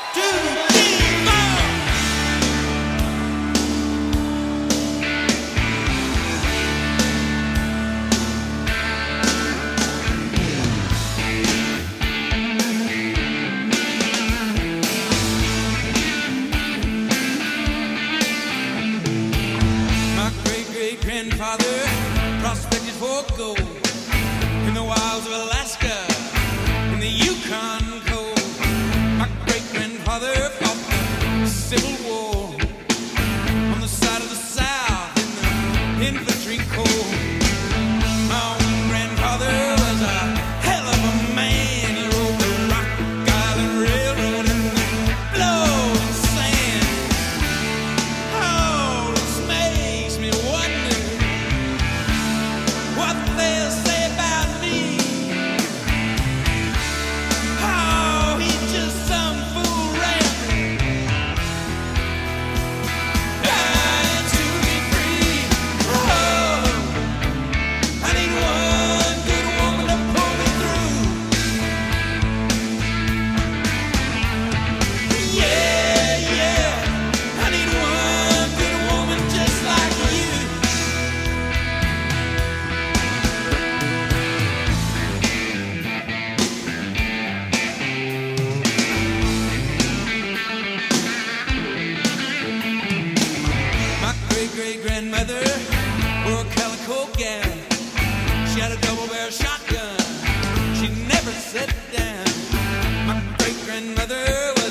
Grandfather prospected for gold in the wilds of Alaska, in the Yukon coal. My great grandfather fought the Civil War.